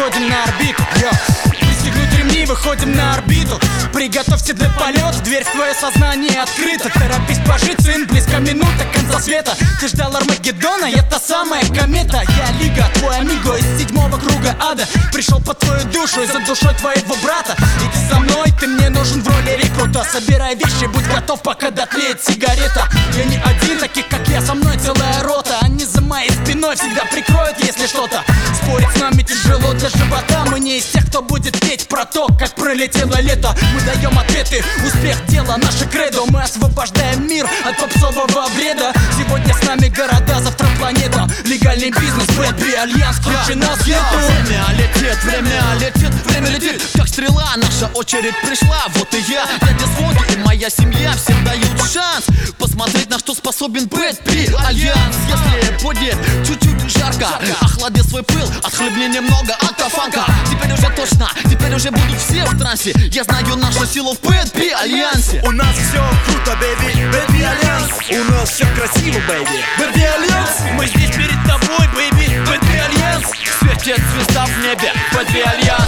выходим на орбиту. Пристегнуть ремни, выходим на орбиту. Приготовься для полета, дверь в твое сознание открыта. Торопись пожить, сын, близко минута конца света. Ты ждал Армагеддона, я та самая комета. Я Лига, твой амиго из 7-го круга ада. Пришел по твою душу и за душой твоего брата. Иди со мной, ты мне нужен в роли рекрута. Собирай вещи, будь готов, пока дотлеет сигарета. Я не один, таких как я, со мной целая рота. Они за моей спиной всегда прикроют, если что-то. Спорить с нами тяжело для живота. Мы не из тех, кто будет петь про то, как пролетело лето. Мы даем ответы, успех дела, наше кредо. Мы освобождаем мир от попсового бреда. Сегодня с нами города, завтра планета. Легальный бизнес, Бэтби, Альянс, круче нас нету. Время летит, время летит, как стрела. Наша очередь пришла, вот и я. Дядя Своги и моя семья всем дают шанс посмотреть, на что способен Бэтби, Альянс. Если будет чуть-чуть жарко, охлади свой пыл, отхлебни немного алкофанка. Теперь уже точно, теперь уже будут все в трансе. Я знаю нашу силу в Бэтби, Альянсе. У нас все круто, бэйби, Бэтби, Альянс. У нас все красиво, бэйби, Бэтби, Альянс. Мы здесь перед тобой, бэйби, Бэтби, Альянс. Светит звезда в небе, Бэтби, Альянс.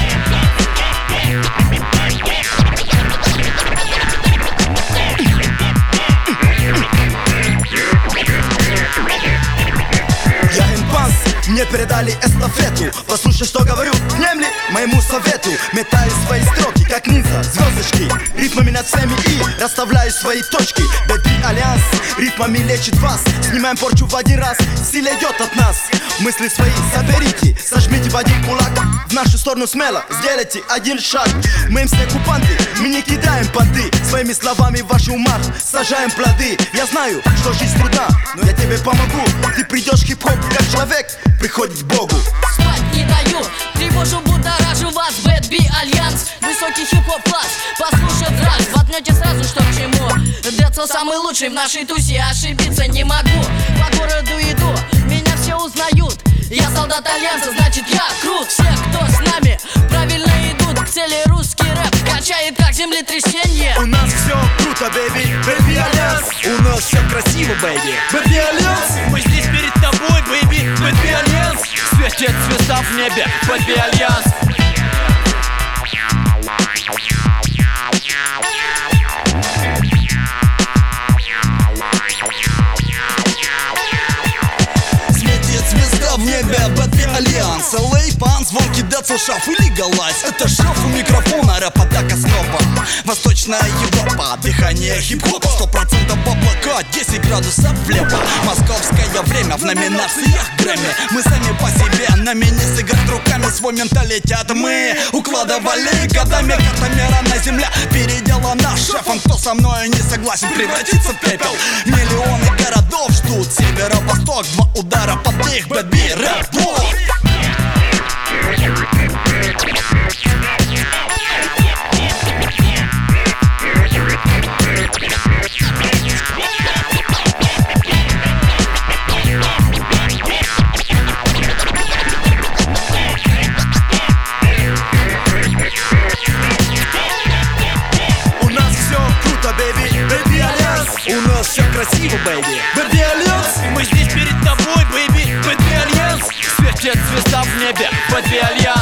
Мне передали эстафету. Послушай, что говорю, внемли моему совету. Метаю свои строки, как ниндзя, звездочки. Ритмами над всеми и расставляю свои точки. Бэтби, Альянс, ритмами лечит вас. Снимаем порчу в один раз, сила идет от нас. Мысли свои соберите, сожмите в один кулак. В нашу сторону смело сделайте один шаг. Мы им все оккупанты, мы не кидаем понты. Своими словами в ваших умах сажаем плоды. Я знаю, что жизнь трудна, но я тебе помогу. Ты придешь в хип-хоп, как человек приходит к Богу. Спать не даю, тревожу, будоражу вас. Бэтби, Альянс, высокий хип-хоп класс. Послушав раз, воткнете сразу, что к чему. Децл самый лучший в нашей тусе, ошибиться не могу. По городу иду, меня все узнают. Я солдат Альянса, значит я крут. Все, кто с нами, правильно идут к цели. Русский рэп качает как землетрясение. У нас все круто, бэйби, Бэтби, Альянс. У нас все красиво, бэйби, Бэтби, Альянс. Мы здесь перед тобой, бэйби, Бэтби, Альянс. Светит звезда в небе, Бэтби, Альянс. В небе Бэтби, Альянс. LA, пан, звонкий Децл, шаф и легалайз. Это шаф у микрофона, рэп так основа. Восточная Европа, дыхание хип-хопа. 100% облака, 10 градусов влево. Московское время в номинациях Грэмми. Мы сами по себе, на мини сыграть руками. Свой менталитет мы укладывали годами. Карта мира на земле переделана шефом. Кто со мной не согласен, превратится в пепел. Миллионы городов ждут северо-восток. 2 удара под их, Бэтби, рэп-блок. У нас все круто, бэйби, Бэтби, Альянс. У нас все красиво, бэйби, Бэтби, Альянс. Мы здесь перед тобой, бэйби, Бэтби, Альянс. Светит звезда в небе, Бэтби, Альянс.